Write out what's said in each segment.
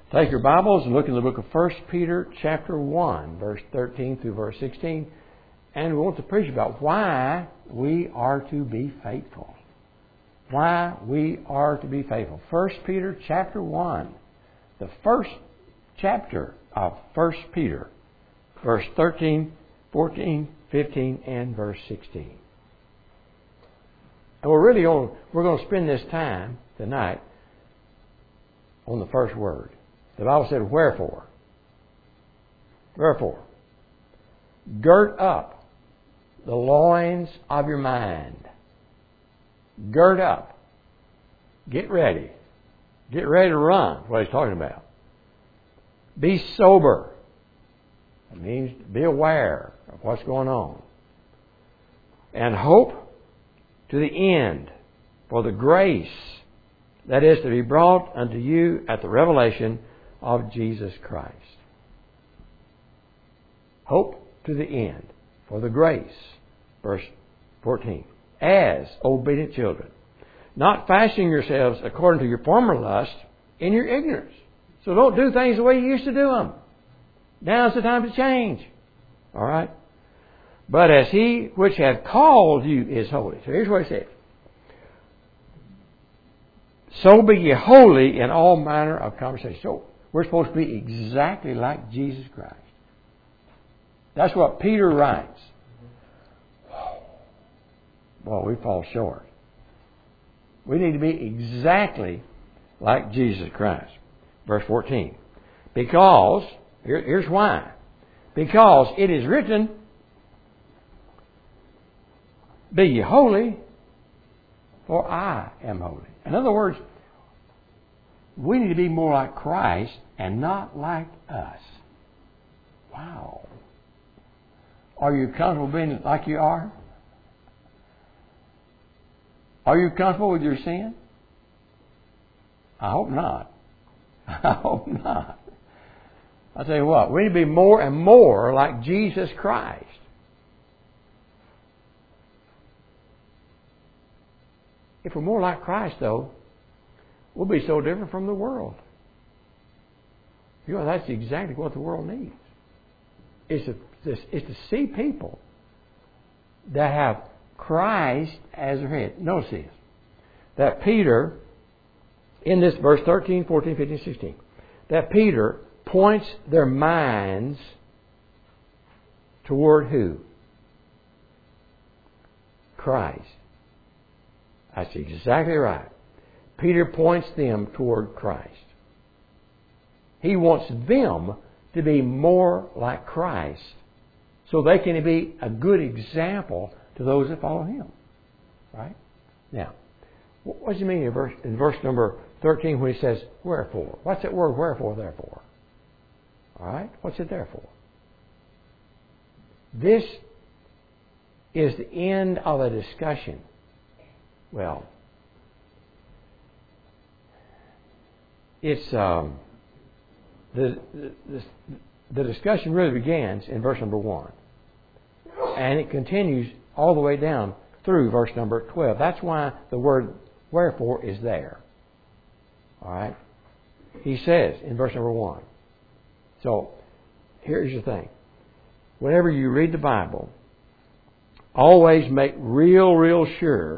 Take your Bibles and look in the book of 1 Peter chapter 1, verse 13 through verse 16. And we want to preach about why we are to be faithful. Why we are to be faithful. 1 Peter chapter 1, the first chapter of 1 Peter, verse 13, 14, 15, and verse 16. And we're going to spend this time tonight on the first word. The Bible said, wherefore. Wherefore. Gird up the loins of your mind. Gird up. Get ready. Get ready to run. What he's talking about. Be sober. It means be aware of what's going on. And hope to the end for the grace that is to be brought unto you at the revelation of Jesus Christ. Hope to the end for the grace. Verse 14. As obedient children, not fashioning yourselves according to your former lust in your ignorance. So don't do things the way you used to do them. Now's the time to change. All right? But as He which hath called you is holy. So here's what He says. So be ye holy in all manner of conversation. So we're supposed to be exactly like Jesus Christ. That's what Peter writes. Well, we fall short. We need to be exactly like Jesus Christ. Verse 14. Because, here's why. Because it is written, be ye holy, for I am holy. In other words, we need to be more like Christ and not like us. Wow. Are you comfortable being like you are? Are you comfortable with your sin? I hope not. I hope not. I tell you what, we need to be more and more like Jesus Christ. If we're more like Christ, though, we'll be so different from the world. You know, that's exactly what the world needs. It's to see people that have Christ as their head. Notice this. That Peter, in this verse 13, 14, 15, 16, that Peter points their minds toward who? Christ. That's exactly right. Peter points them toward Christ. He wants them to be more like Christ so they can be a good example to those that follow Him. Right? Now, what does he mean in verse number 13 when he says, wherefore? What's that word, wherefore, therefore? All right? What's it there for? This is the end of a discussion. Well, it's the discussion really begins in verse number 1. And it continues all the way down through verse number 12. That's why the word wherefore is there. All right? He says in verse number 1. So, here's the thing. Whenever you read the Bible, always make real sure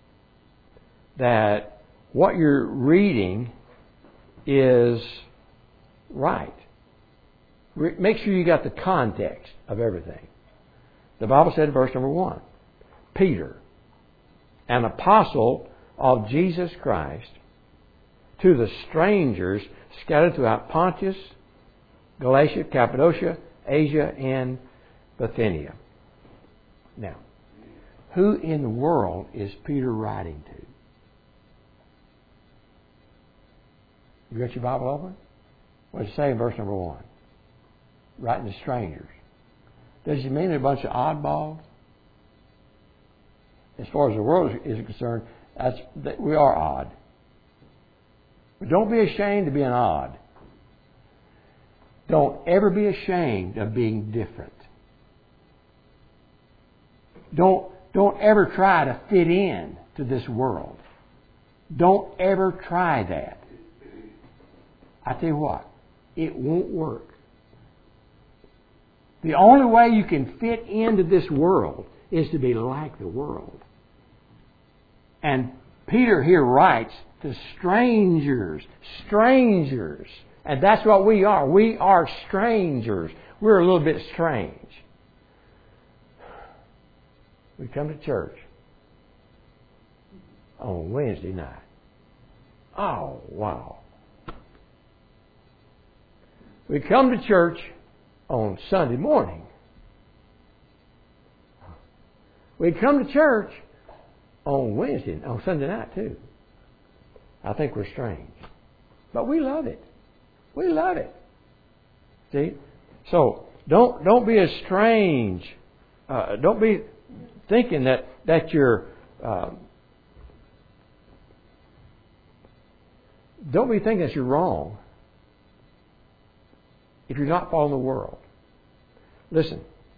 that what you're reading is right. Make sure you got the context of everything. The Bible said in verse number 1, Peter, an apostle of Jesus Christ, to the strangers scattered throughout Pontus, Galatia, Cappadocia, Asia, and Bithynia. Now, who in the world is Peter writing to? You got your Bible open? What does it say in verse number 1? Writing to strangers. Does he mean a bunch of oddballs? As far as the world is concerned, we are odd. But don't be ashamed of being odd. Don't ever be ashamed of being different. Don't ever try to fit in to this world. Don't ever try that. I tell you what, it won't work. The only way you can fit into this world is to be like the world. And Peter here writes to strangers. Strangers. And that's what we are. We are strangers. We're a little bit strange. We come to church on Wednesday night. Oh, wow. We come to church on Sunday morning. We come to church on Sunday night too. I think we're strange. But we love it. We love it. See? So, don't be as strange. Don't be thinking that you're... don't be thinking that you're wrong if you're not following the world. Listen.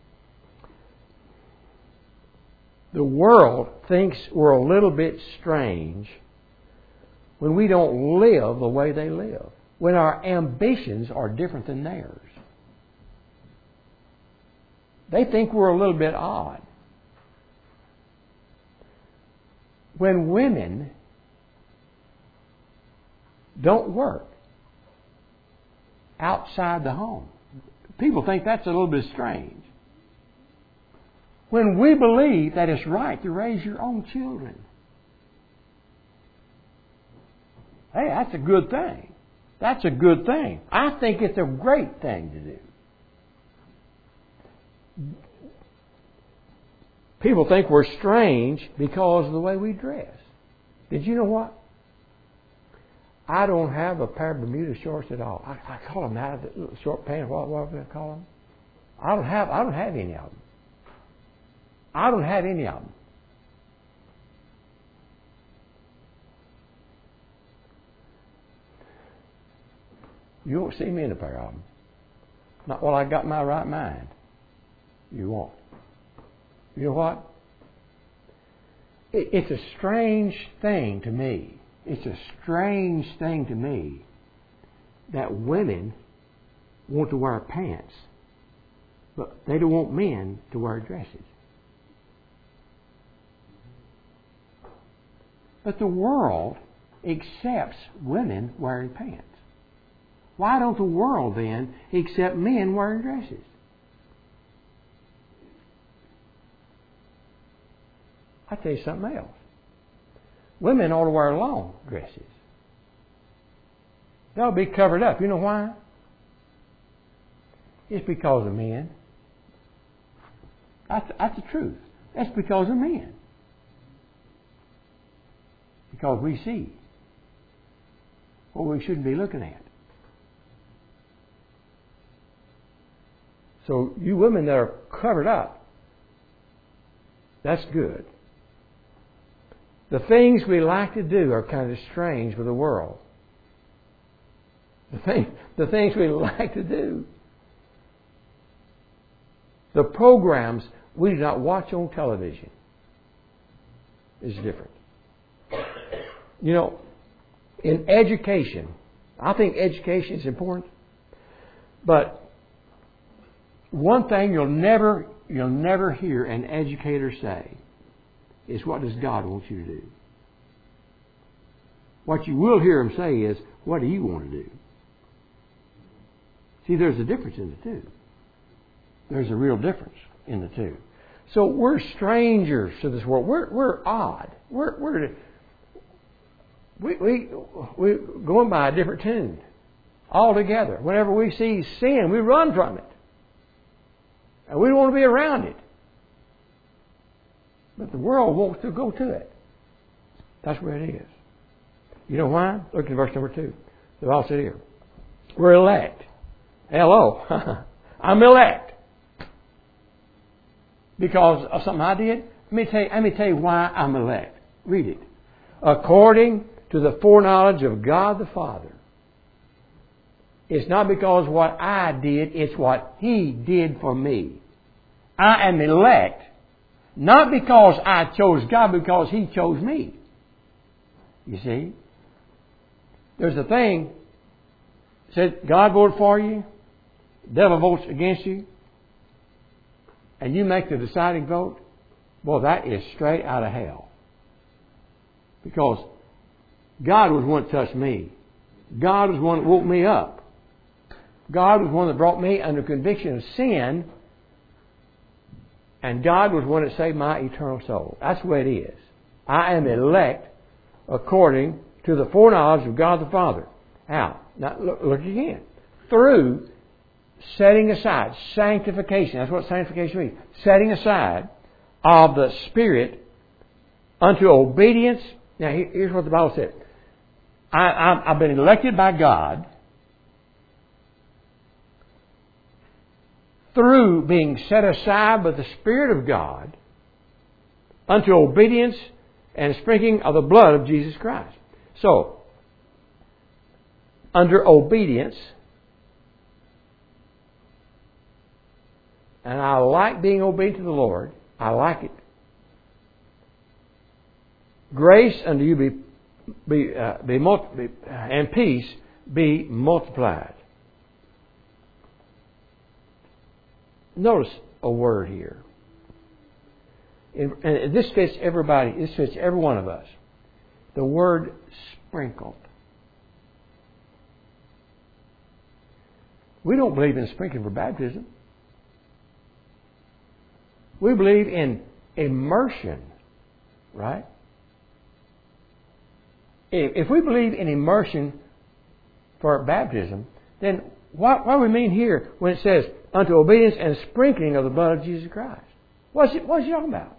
The world thinks we're a little bit strange when we don't live the way they live. When our ambitions are different than theirs. They think we're a little bit odd. When women don't work outside the home, people think that's a little bit strange. When we believe that it's right to raise your own children, hey, that's a good thing. That's a good thing. I think it's a great thing to do. People think we're strange because of the way we dress. Did you know what? I don't have a pair of Bermuda shorts at all. I call them out of the little short pants. What do I call them? I don't have any of them. I don't have any of them. You won't see me in a pair of them. Not while I got my right mind. You won't. You know what? It's a strange thing to me. It's a strange thing to me that women want to wear pants, but they don't want men to wear dresses. But the world accepts women wearing pants. Why don't the world then accept men wearing dresses? I'll tell you something else. Women ought to wear long dresses. They'll be covered up. You know why? It's because of men. That's the truth. That's because of men. Because we see what we shouldn't be looking at. So you women that are covered up, that's good. The things we like to do are kind of strange with the world. The things we like to do. The programs we do not watch on television is different. You know, in education, I think education is important, but one thing you'll never hear an educator say is, what does God want you to do? What you will hear him say is, what do you want to do? See, there's a difference in the two. There's a real difference in the two. So we're strangers to this world. We're odd. We're going by a different tune altogether. Whenever we see sin, we run from it. And we don't want to be around it. But the world wants to go to it. That's where it is. You know why? Look at verse number 2. The Bible said here, we're elect. Hello. I'm elect. Because of something I did? Let me tell you why I'm elect. Read it. According to the foreknowledge of God the Father. It's not because what I did, it's what He did for me. I am elect, not because I chose God, but because He chose me. You see? There's a thing, said God voted for you, devil votes against you, and you make the deciding vote, well, that is straight out of hell. Because God was the one that touched me. God was the one that woke me up. God was the one that brought me under conviction of sin. And God was the one that saved my eternal soul. That's the way it is. I am elect according to the foreknowledge of God the Father. How? Now, look again. Through setting aside, sanctification. That's what sanctification means. Setting aside of the Spirit unto obedience. Now, here's what the Bible said. I've been elected by God through being set aside by the Spirit of God unto obedience and sprinkling of the blood of Jesus Christ. So, under obedience, and I like being obedient to the Lord. I like it. Grace unto you and peace be multiplied. Notice a word here. And this fits everybody. This fits every one of us. The word sprinkled. We don't believe in sprinkling for baptism. We believe in immersion, right? If we believe in immersion for baptism, then what do we mean here when it says unto obedience and sprinkling of the blood of Jesus Christ? What's he talking about?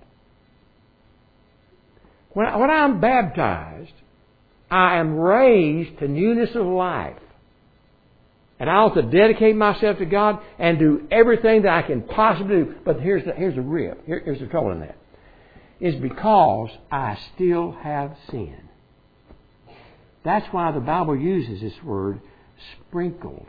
When I'm baptized, I am raised to newness of life. And I ought to dedicate myself to God and do everything that I can possibly do. But here's the rip. Here's the trouble in that. It's because I still have sin. That's why the Bible uses this word sprinkled.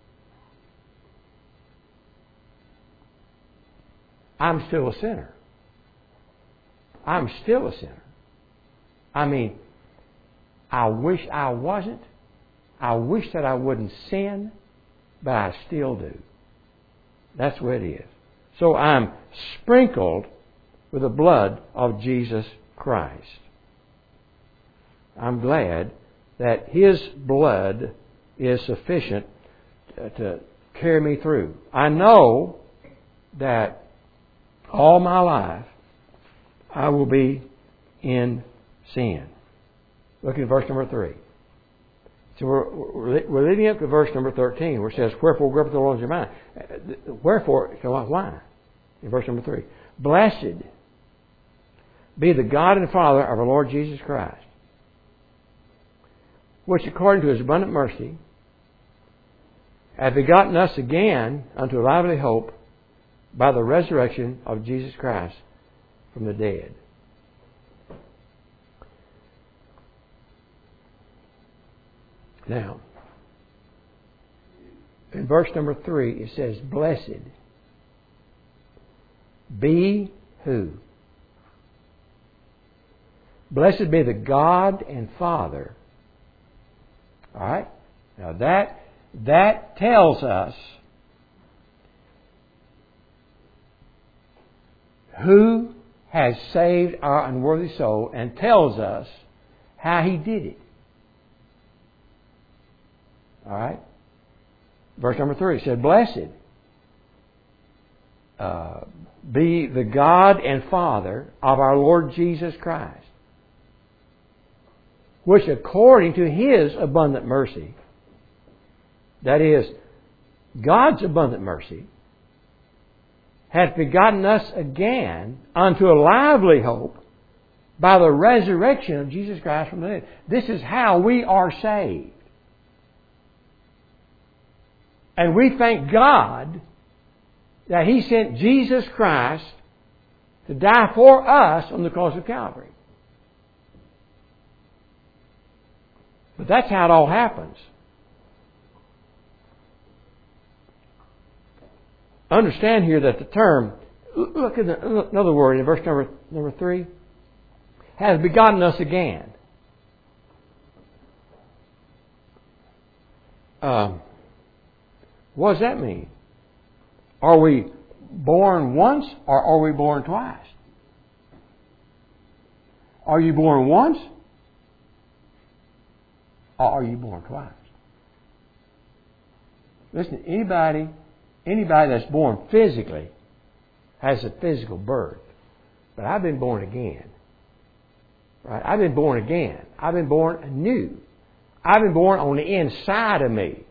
I'm still a sinner. I'm still a sinner. I mean, I wish I wasn't. I wish that I wouldn't sin, but I still do. That's the way it is. So I'm sprinkled with the blood of Jesus Christ. I'm glad that His blood is sufficient to carry me through. I know that all my life I will be in sin. Look at verse number 3. So we're leading up to verse number 13 where it says, wherefore grip the Lord your mind. Wherefore, so why? In verse number 3. Blessed be the God and Father of our Lord Jesus Christ, which according to His abundant mercy hath begotten us again unto a lively hope by the resurrection of Jesus Christ from the dead. Now, in verse number 3, it says, blessed be who? Blessed be the God and Father. All right? Now that tells us who has saved our unworthy soul and tells us how He did it. All right? Verse number 3 said, blessed be the God and Father of our Lord Jesus Christ, which according to His abundant mercy, that is, God's abundant mercy, hath begotten us again unto a lively hope by the resurrection of Jesus Christ from the dead. This is how we are saved. And we thank God that He sent Jesus Christ to die for us on the cross of Calvary. But that's how it all happens. Understand here that the term, look at another word in verse number 3, has begotten us again. What does that mean? Are we born once or are we born twice? Are you born once or are you born twice? Listen, anybody that's born physically has a physical birth. But I've been born again. Right? I've been born again. I've been born anew. I've been born on the inside of me.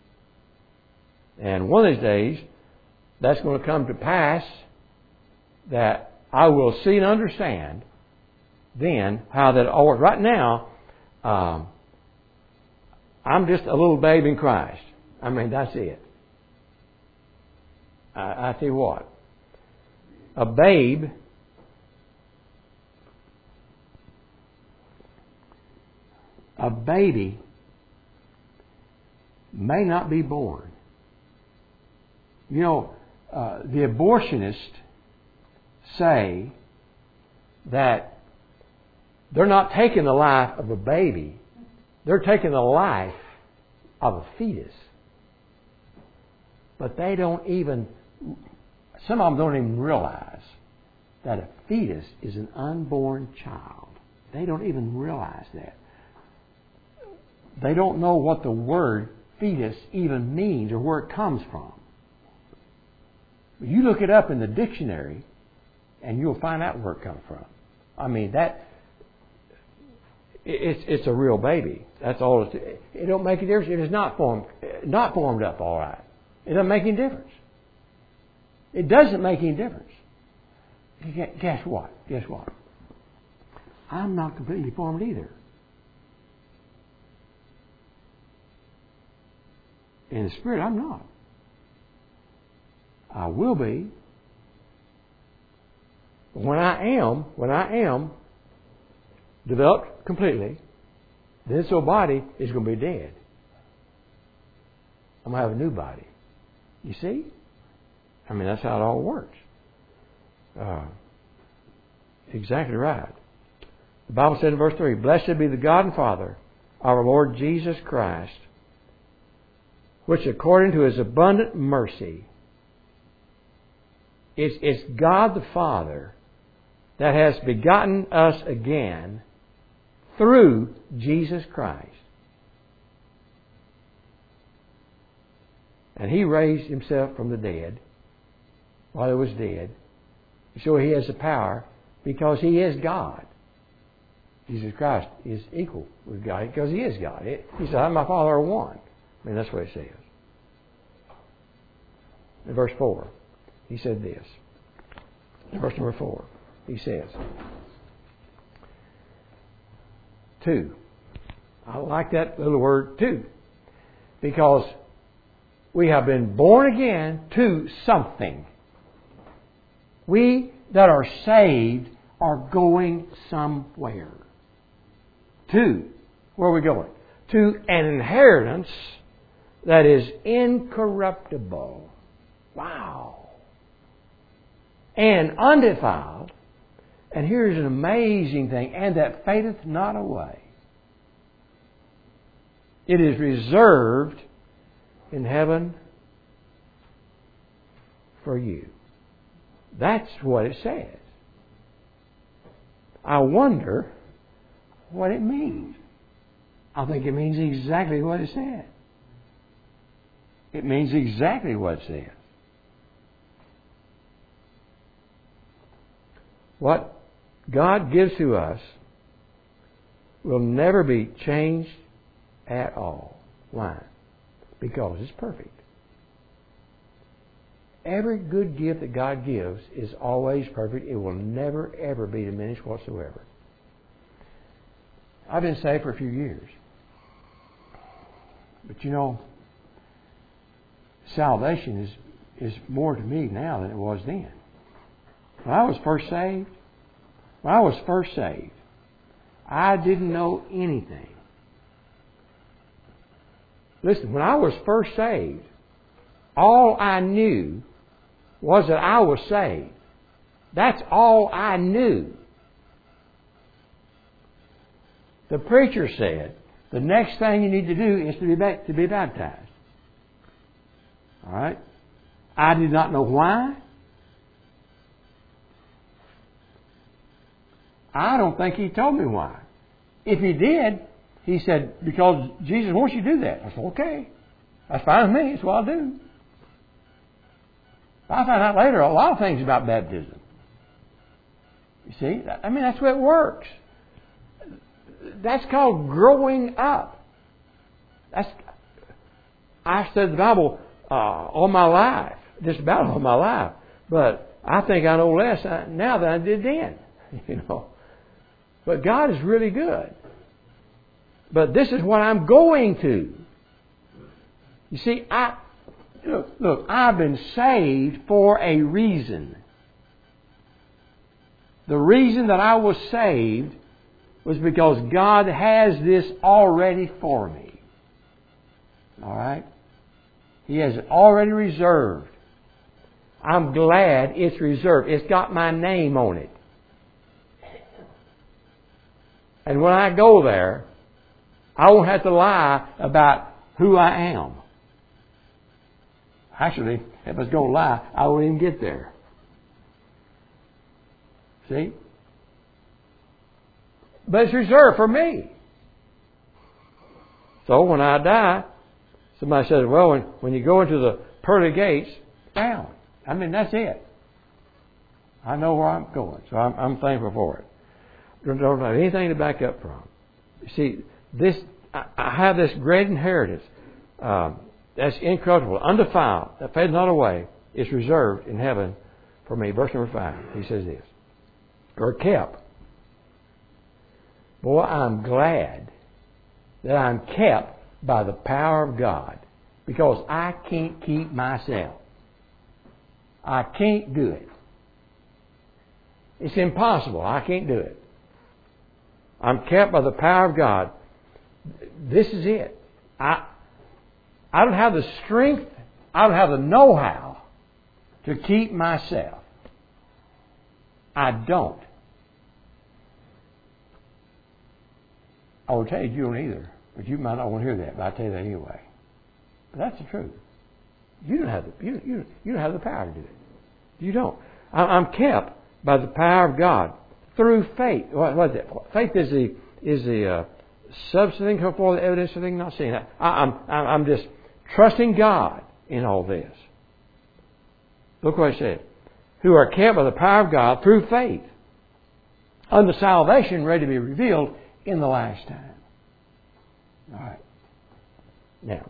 And one of these days, that's going to come to pass that I will see and understand then how that all works. Right now, I'm just a little babe in Christ. I mean, that's it. I tell you what, a baby may not be born. You know, the abortionists say that they're not taking the life of a baby. They're taking the life of a fetus. But they don't even, some of them don't even realize that a fetus is an unborn child. They don't even realize that. They don't know what the word fetus even means or where it comes from. You look it up in the dictionary and you'll find out where it comes from. I mean, it's a real baby. That's all it don't make a difference if it's not formed up all right. It doesn't make any difference. It doesn't make any difference. Guess what? I'm not completely formed either. In the Spirit, I'm not. I will be. But when I am developed completely, this old body is going to be dead. I'm going to have a new body. You see? I mean, that's how it all works. Exactly right. The Bible said in verse 3, "Blessed be the God and Father of our Lord Jesus Christ, which according to His abundant mercy," it's God the Father that has begotten us again through Jesus Christ. And He raised Himself from the dead while He was dead. So He has the power because He is God. Jesus Christ is equal with God because He is God. He said, "I and my Father are one." I mean, that's what it says. In verse 4, He said this. In verse number 4, He says, 2. I like that little word, "to," because we have been born again to something. We that are saved are going somewhere. To, where are we going? To an inheritance that is incorruptible. Wow. And undefiled. And here's an amazing thing. And that fadeth not away. It is reserved in heaven for you. That's what it says. I wonder what it means. I think it means exactly what it said. It means exactly what it says. What God gives to us will never be changed at all. Why? Because it's perfect. Every good gift that God gives is always perfect. It will never, ever be diminished whatsoever. I've been saved for a few years. But you know, salvation is more to me now than it was then. When I was first saved, I didn't know anything. Listen, when I was first saved, all I knew was that I was saved. That's all I knew. The preacher said, the next thing you need to do is to be baptized. I did not know why. I don't think He told me why. If He did, He said, because Jesus wants you to do that. I said, okay. That's fine with me. That's what I'll do. I found out later a lot of things about baptism. You see? I mean, that's the way it works. That's called growing up. I've studied the Bible all my life. Just about all my life. But I think I know less now than I did then. You know. But God is really good. But this is what I'm going to. You see, look, I've been saved for a reason. The reason that I was saved was because God has this already for me. All right? He has it already reserved. I'm glad it's reserved. It's got my name on it. And when I go there, I won't have to lie about who I am. Actually, if I was going to lie, I wouldn't even get there. See? But it's reserved for me. So when I die, somebody says, well, when you go into the pearly gates, down. I mean, that's it. I know where I'm going, so I'm thankful for it. Don't have anything to back up from. You see, I have this great inheritance that's incorruptible, undefiled, that fades not away. It's reserved in heaven for me. Verse number 5, he says this. Or kept. Boy, I'm glad that I'm kept by the power of God, because I can't keep myself. I can't do it. It's impossible. I can't do it. I'm kept by the power of God. This is it. I don't have the strength, I don't have the know-how to keep myself. I don't. I will tell you don't either, but you might not want to hear that, but I'll tell you that anyway. But that's the truth. You don't have you don't have the power to do it. You don't. I'm kept by the power of God through faith. What is that? Faith is the substance of things hoped for, the evidence of things not seen. I'm just trusting God in all this. Look what I said. Who are kept by the power of God through faith unto salvation ready to be revealed in the last time. All right. Now,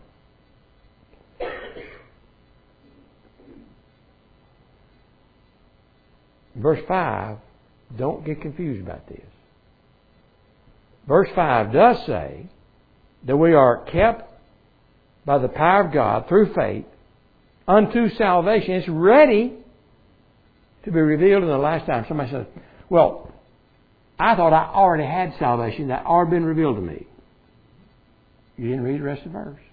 verse 5, don't get confused about this. Verse 5 does say that we are kept by the power of God through faith unto salvation. It's ready to be revealed in the last time. Somebody says, well, I thought I already had salvation. That already been revealed to me. You didn't read the rest of the verse.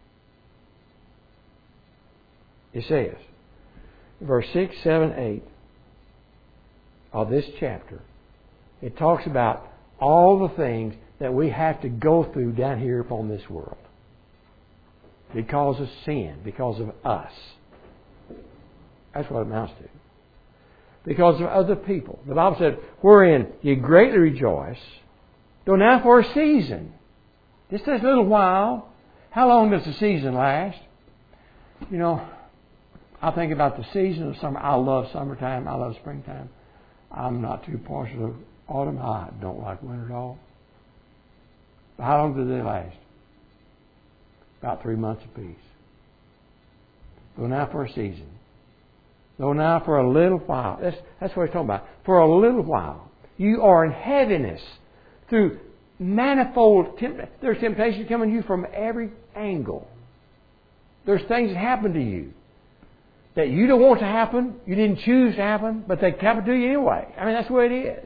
It says, verse 6, 7, 8 of this chapter, it talks about all the things that we have to go through down here upon this world. Because of sin, because of us. That's what it amounts to. Because of other people. The Bible said, wherein ye greatly rejoice, though now for a season. Just a little while. How long does the season last? You know, I think about the season of summer. I love summertime. I love springtime. I'm not too partial to autumn. I don't like winter at all. But how long do they last? About 3 months apiece. Though now for a season. Though now for a little while. That's what he's talking about. For a little while. You are in heaviness through manifold temptations. There's temptation coming to you from every angle. There's things that happen to you that you don't want to happen. You didn't choose to happen, but they happen to you anyway. I mean, that's the way it is.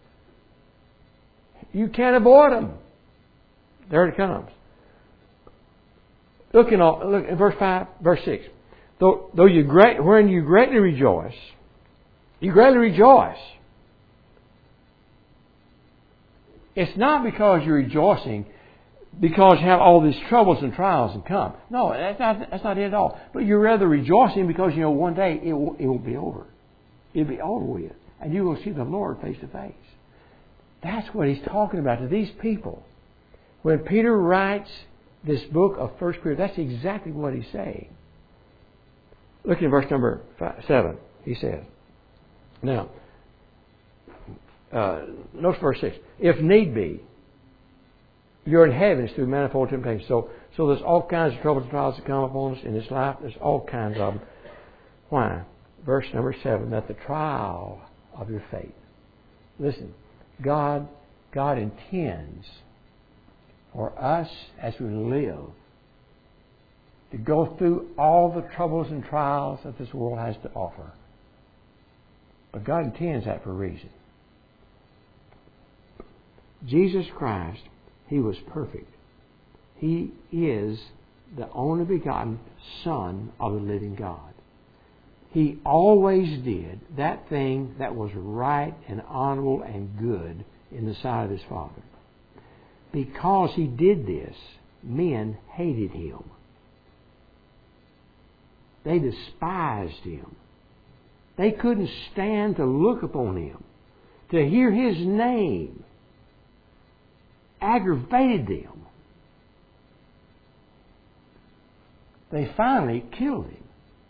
You can't avoid them. There it comes. Look in verse 5, verse 6. Though wherein you greatly rejoice, you greatly rejoice. It's not because you're rejoicing because you have all these troubles and trials and come. No, that's not it at all. But you're rather rejoicing because you know one day it will be over. It'll be over with. And you will see the Lord face to face. That's what he's talking about to these people. When Peter writes this book of 1 Peter, that's exactly what he's saying. Look at verse number 7. He says, now, notice verse 6. If need be, you're in heavens through manifold temptations. So there's all kinds of troubles and trials that come upon us in this life. There's all kinds of them. Why? Verse number 7, that the trial of your faith. Listen, God intends for us as we live to go through all the troubles and trials that this world has to offer. But God intends that for a reason. Jesus Christ, He was perfect. He is the only begotten Son of the living God. He always did that thing that was right and honorable and good in the sight of His Father. Because He did this, men hated Him. They despised Him. They couldn't stand to look upon Him. To hear His name aggravated them. They finally killed Him.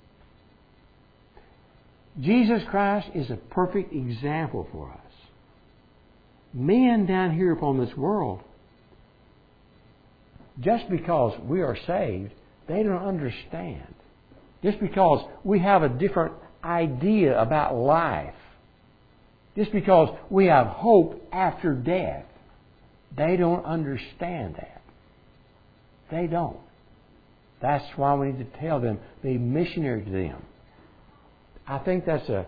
Jesus Christ is a perfect example for us. Men down here upon this world, just because we are saved, they don't understand. Just because we have a different idea about life, just because we have hope after death, they don't understand that. They don't. That's why we need to tell them, be missionary to them. I think that's a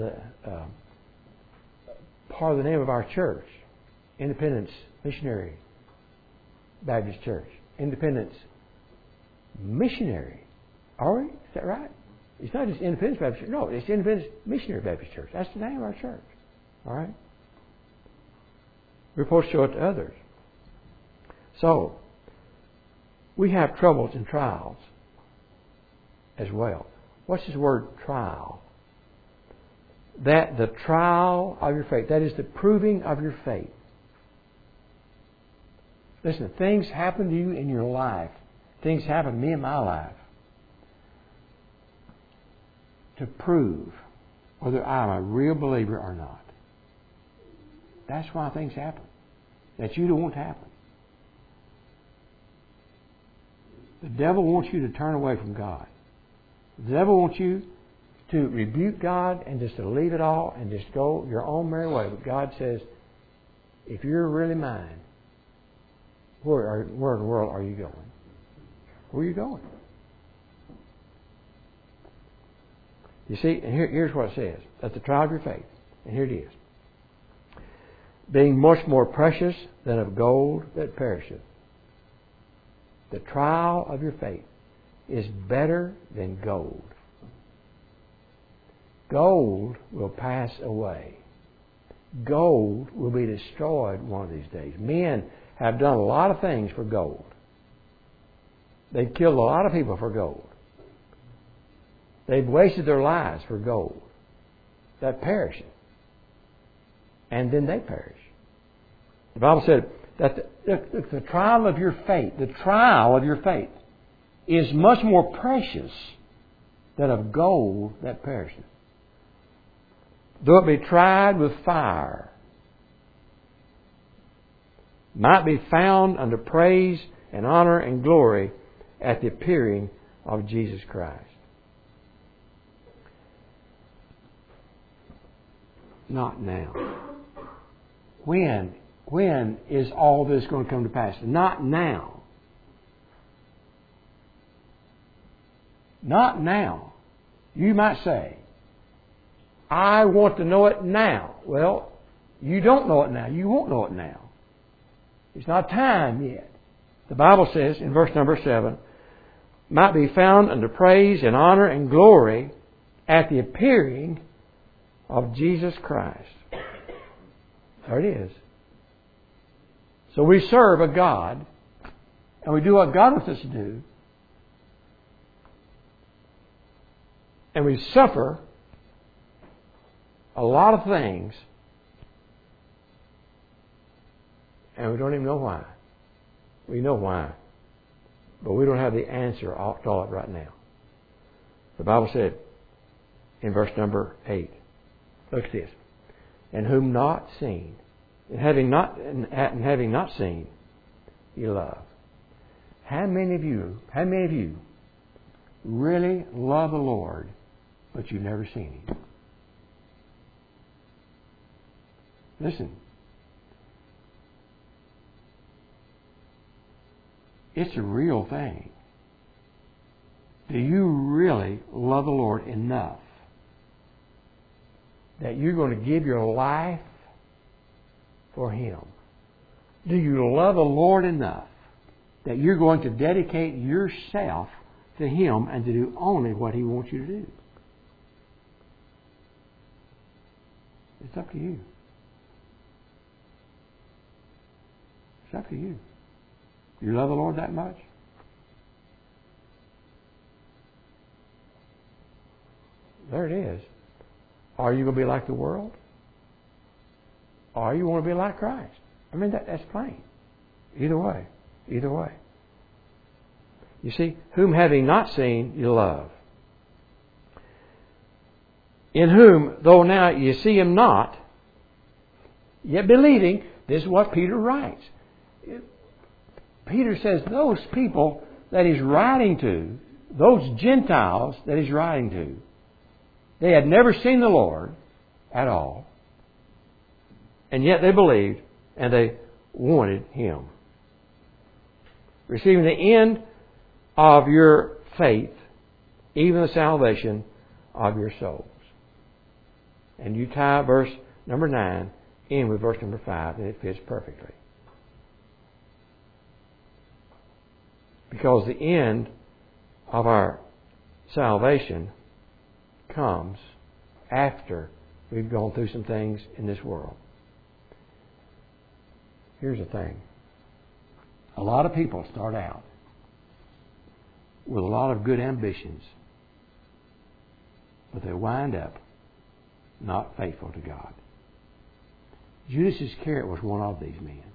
part of the name of our church, Independence Missionary Baptist Church. Independence Missionary. Are we? Is that right? It's not just Independence Baptist Church. No, it's Independence Missionary Baptist Church. That's the name of our church. All right? We're supposed to show it to others. So, we have troubles and trials as well. What's this word trial? That the trial of your faith. That is the proving of your faith. Listen, things happen to you in your life. Things happen to me in my life. To prove whether I'm a real believer or not. That's why things happen. That you don't want to happen. The devil wants you to turn away from God. The devil wants you to rebuke God and just to leave it all and just go your own merry way. But God says, if you're really mine, where in the world are you going? Where are you going? You see, and here's what it says. At the trial of your faith. And here it is. Being much more precious than of gold that perisheth. The trial of your faith is better than gold. Gold will pass away. Gold will be destroyed one of these days. Men have done a lot of things for gold. They've killed a lot of people for gold. They've wasted their lives for gold. That perisheth. And then they perish. The Bible said that the trial of your faith, is much more precious than of gold that perisheth. Though it be tried with fire, might be found unto praise and honor and glory at the appearing of Jesus Christ. Not now. When is all this going to come to pass? Not now. Not now. You might say, I want to know it now. Well, you don't know it now. You won't know it now. It's not time yet. The Bible says in verse number 7, might be found unto praise and honor and glory at the appearing of Jesus Christ. There it is. So we serve a God and we do what God wants us to do, and we suffer a lot of things, and we don't even know why. We know why, but we don't have the answer to all of it right now. The Bible said in verse number 8, look at this, and whom not seen, and having not seen, you love. How many of you really love the Lord, but you've never seen Him? Listen. It's a real thing. Do you really love the Lord enough that you're going to give your life for Him? Do you love the Lord enough that you're going to dedicate yourself to Him and to do only what He wants you to do? It's up to you. It's up to you. You love the Lord that much? There it is. Are you going to be like the world? Or you want to be like Christ? I mean, that's plain. Either way. Either way. You see, whom having not seen, you love. In whom, though now you see Him not, yet believing, this is what Peter writes. Peter says those people that he's writing to, those Gentiles that he's writing to, they had never seen the Lord at all, and yet they believed and they wanted Him. Receiving the end of your faith, even the salvation of your souls. And you tie verse number 9 in with verse number 5, and it fits perfectly. Because the end of our salvation comes after we've gone through some things in this world. Here's the thing. A lot of people start out with a lot of good ambitions, but they wind up not faithful to God. Judas Iscariot was one of these men.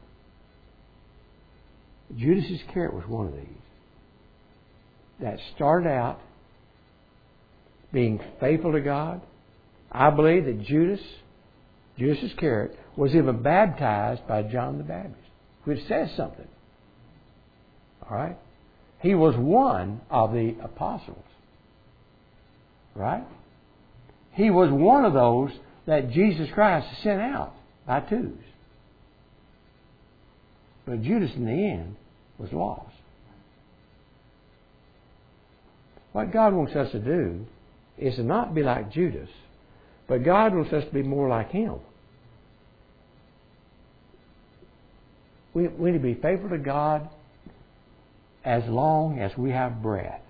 Judas Iscariot was one of these that started out being faithful to God. I believe that Judas Iscariot, was even baptized by John the Baptist, which says something. All right? He was one of the apostles. Right? He was one of those that Jesus Christ sent out by twos. But Judas in the end was lost. What God wants us to do is to not be like Judas, but God wants us to be more like Him. We need to be faithful to God as long as we have breath.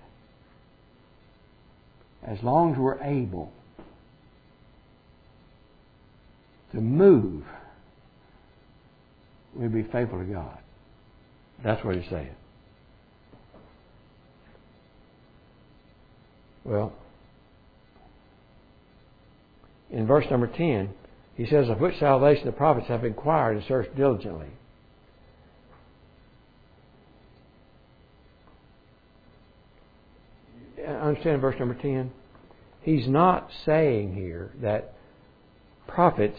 As long as we're able to move, we be faithful to God. That's what He's saying. Well, in verse number 10, he says, of which salvation the prophets have inquired and searched diligently. Understand verse number 10? He's not saying here that prophets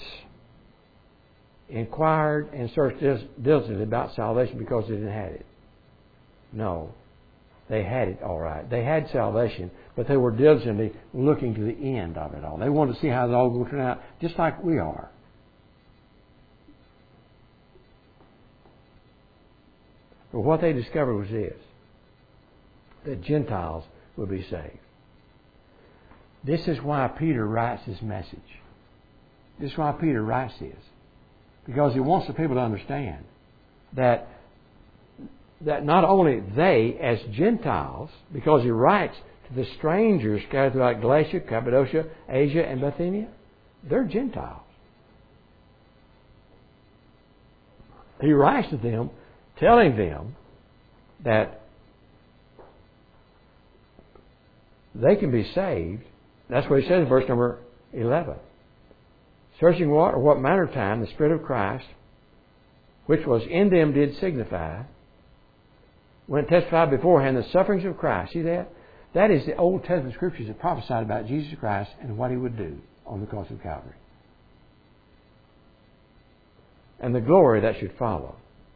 inquired and searched diligently about salvation because they didn't have it. No. They had it all right. They had salvation, but they were diligently looking to the end of it all. They wanted to see how it all would turn out, just like we are. But what they discovered was this, that Gentiles would be saved. This is why Peter writes this message. This is why Peter writes this. Because he wants the people to understand that not only they, as Gentiles, because he writes to the strangers scattered throughout Galatia, Cappadocia, Asia, and Bithynia, they're Gentiles. He writes to them, telling them that they can be saved. That's what he says in verse number 11. Searching what manner of time the Spirit of Christ, which was in them, did signify, when it testified beforehand the sufferings of Christ. See that? That is the Old Testament Scriptures that prophesied about Jesus Christ and what He would do on the cross of Calvary. And the glory that should follow.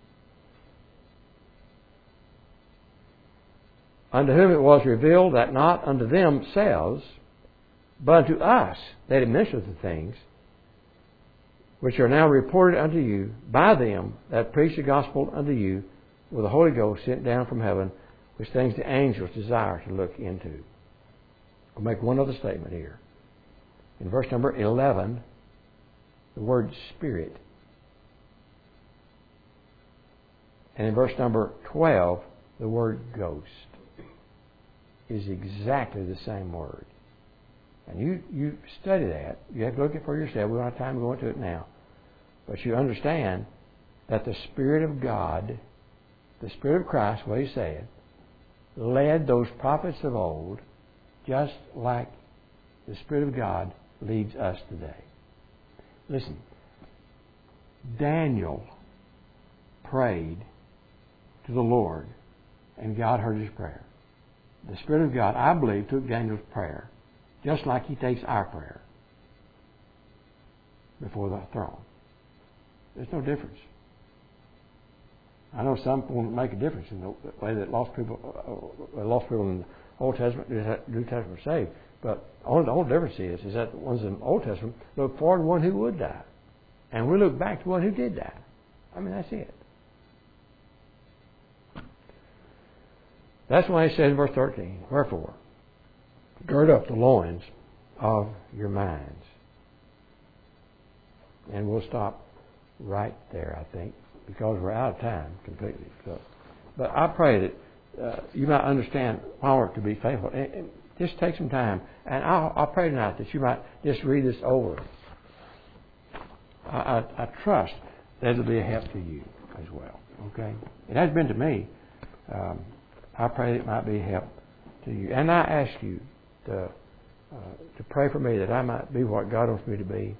Unto whom it was revealed that not unto themselves, but unto us they administer the things which are now reported unto you by them that preach the gospel unto you with the Holy Ghost sent down from heaven, which things the angels desire to look into. I'll make one other statement here. In verse number 11, the word Spirit. And in verse number 12, the word Ghost is exactly the same word. And you study that. You have to look at it for yourself. We don't have time to go into it now. But you understand that the Spirit of God, the Spirit of Christ, what He said, led those prophets of old just like the Spirit of God leads us today. Listen, Daniel prayed to the Lord, and God heard his prayer. The Spirit of God, I believe, took Daniel's prayer just like He takes our prayer before the throne. There's no difference. I know some won't make a difference in the way that lost people in the Old Testament, New Testament are saved. But the only difference is that the ones in the Old Testament look forward to one who would die. And we look back to one who did die. I mean, that's it. That's why He said in verse 13, wherefore, gird up the loins of your minds. And we'll stop right there, I think, because we're out of time completely. So, but I pray that you might understand why we're to be faithful. And just take some time. And I'll pray tonight that you might just read this over. I trust that it'll be a help to you as well. Okay? It has been to me. I pray that it might be a help to you. And I ask you to pray for me that I might be what God wants me to be.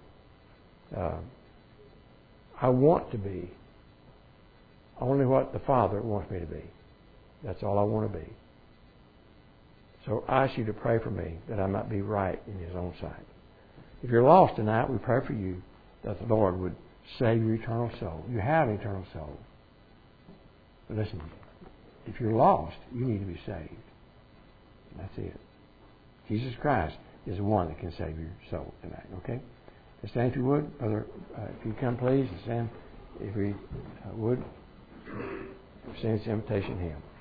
I want to be only what the Father wants me to be. That's all I want to be. So I ask you to pray for me that I might be right in His own sight. If you're lost tonight, we pray for you that the Lord would save your eternal soul. You have an eternal soul. But listen, if you're lost, you need to be saved. That's it. Jesus Christ is the one that can save your soul tonight. Okay? Let's stand if you would. Brother, if you come please, and stand if we would. Sing this invitation hymn.